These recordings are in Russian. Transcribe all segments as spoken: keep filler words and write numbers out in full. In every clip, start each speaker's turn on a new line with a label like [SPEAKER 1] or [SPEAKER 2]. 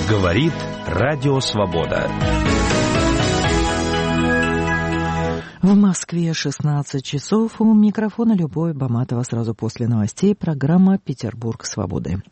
[SPEAKER 1] Говорит Радио Свобода.
[SPEAKER 2] В Москве шестнадцать часов. У микрофона Любовь Баматова. Сразу после новостей программа «Петербург свободы».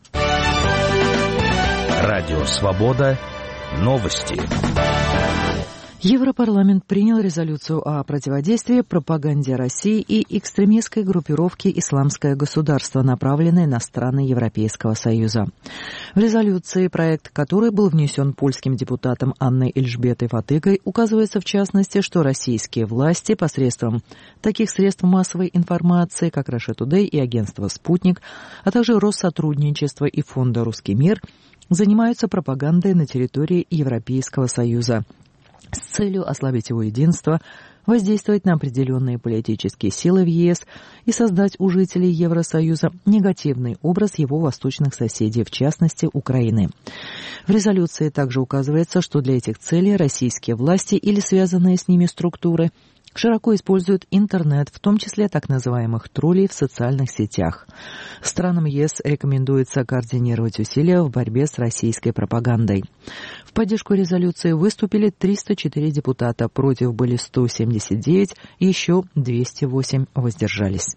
[SPEAKER 1] Радио Свобода. Новости.
[SPEAKER 2] Европарламент принял резолюцию о противодействии пропаганде России и экстремистской группировке «Исламское государство», направленной на страны Европейского Союза. В резолюции, проект которой был внесен польским депутатом Анной Эльжбетой Фатыгой, указывается в частности, что российские власти посредством таких средств массовой информации, как Russia Today и агентство «Спутник», а также Россотрудничество и фонда «Русский мир», занимаются пропагандой на территории Европейского Союза с целью ослабить его единство, воздействовать на определенные политические силы в ЕС и создать у жителей Евросоюза негативный образ его восточных соседей, в частности, Украины. В резолюции также указывается, что для этих целей российские власти или связанные с ними структуры широко используют интернет, в том числе так называемых троллей в социальных сетях. Странам ЕС рекомендуется координировать усилия в борьбе с российской пропагандой. В поддержку резолюции выступили триста четыре депутата, против были сто семьдесят девять, еще двести восемь воздержались.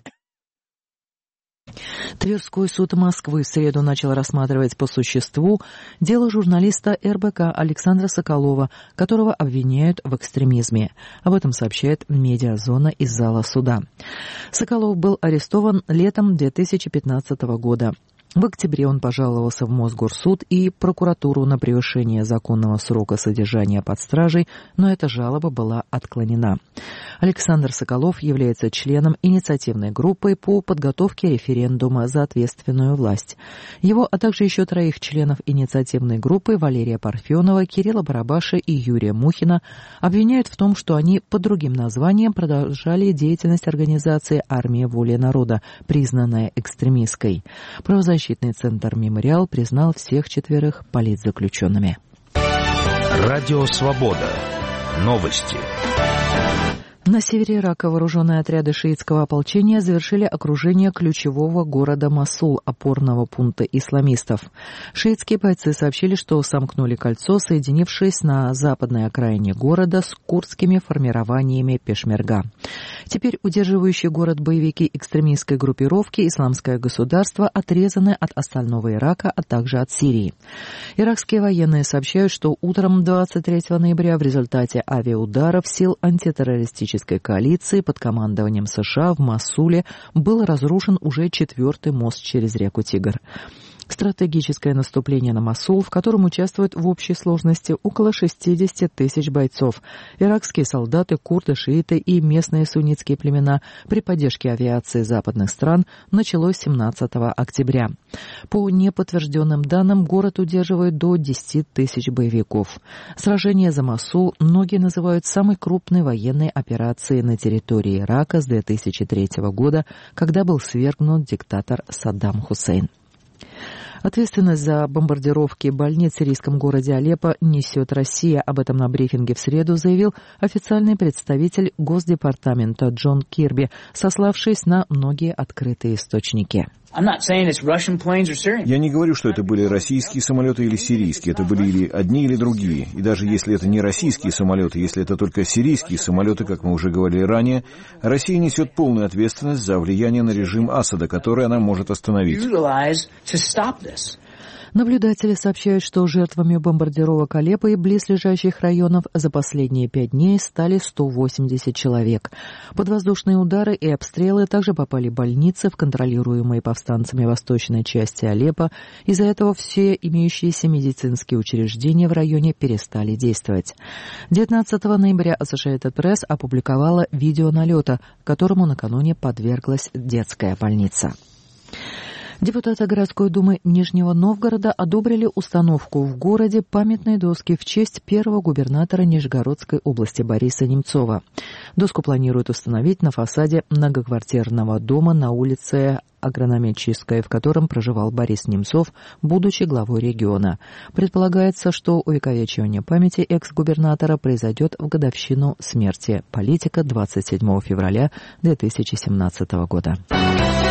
[SPEAKER 2] Тверской суд Москвы в среду начал рассматривать по существу дело журналиста эр бэ ка Александра Соколова, которого обвиняют в экстремизме. Об этом сообщает «Медиазона» из зала суда. Соколов был арестован летом две тысячи пятнадцатого года. В октябре он пожаловался в Мосгорсуд и прокуратуру на превышение законного срока содержания под стражей, но эта жалоба была отклонена. Александр Соколов является членом инициативной группы по подготовке референдума за ответственную власть. Его, а также еще троих членов инициативной группы Валерия Парфенова, Кирилла Барабаша и Юрия Мухина обвиняют в том, что они под другим названием продолжали деятельность организации «Армия воли народа», признанная экстремистской. Правозащитный центр «Мемориал» признал всех четверых политзаключенными.
[SPEAKER 1] Радио Свобода. Новости.
[SPEAKER 2] На севере Ирака вооруженные отряды шиитского ополчения завершили окружение ключевого города Мосул, опорного пункта исламистов. Шиитские бойцы сообщили, что сомкнули кольцо, соединившись на западной окраине города с курдскими формированиями Пешмерга. Теперь удерживающие город боевики экстремистской группировки «Исламское государство» отрезаны от остального Ирака, а также от Сирии. Иракские военные сообщают, что утром двадцать третьего ноября в результате авиаударов сил антитеррористической коалиции под командованием США в Мосуле был разрушен уже четвертый мост через реку Тигр. Стратегическое наступление на Мосул, в котором участвуют в общей сложности около шестьдесят тысяч бойцов. Иракские солдаты, курды, шииты и местные суннитские племена при поддержке авиации западных стран началось семнадцатого октября. По неподтвержденным данным, город удерживает до десяти тысяч боевиков. Сражение за Мосул многие называют самой крупной военной операцией на территории Ирака с две тысячи третьего года, когда был свергнут диктатор Саддам Хусейн. Ответственность за бомбардировки больниц в сирийском городе Алеппо несет Россия. Об этом на брифинге в среду заявил официальный представитель Госдепартамента Джон Кирби, сославшись на многие открытые источники.
[SPEAKER 3] Я не говорю, что это были российские самолеты или сирийские. Это были или одни, или другие. И даже если это не российские самолеты, если это только сирийские самолеты, как мы уже говорили ранее, Россия несет полную ответственность за влияние на режим Асада, который она может остановить.
[SPEAKER 2] Наблюдатели сообщают, что жертвами бомбардировок Алеппо и близлежащих районов за последние пять дней стали сто восемьдесят человек. Под воздушные удары и обстрелы также попали больницы в контролируемые повстанцами восточной части Алеппо. Из-за этого все имеющиеся медицинские учреждения в районе перестали действовать. девятнадцатого ноября Associated Press опубликовала видео налета, которому накануне подверглась детская больница. Депутаты городской думы Нижнего Новгорода одобрили установку в городе памятной доски в честь первого губернатора Нижегородской области Бориса Немцова. Доску планируют установить на фасаде многоквартирного дома на улице Агрономическая, в котором проживал Борис Немцов, будучи главой региона. Предполагается, что увековечивание памяти экс-губернатора произойдет в годовщину смерти политика двадцать седьмого февраля две тысячи семнадцатого года.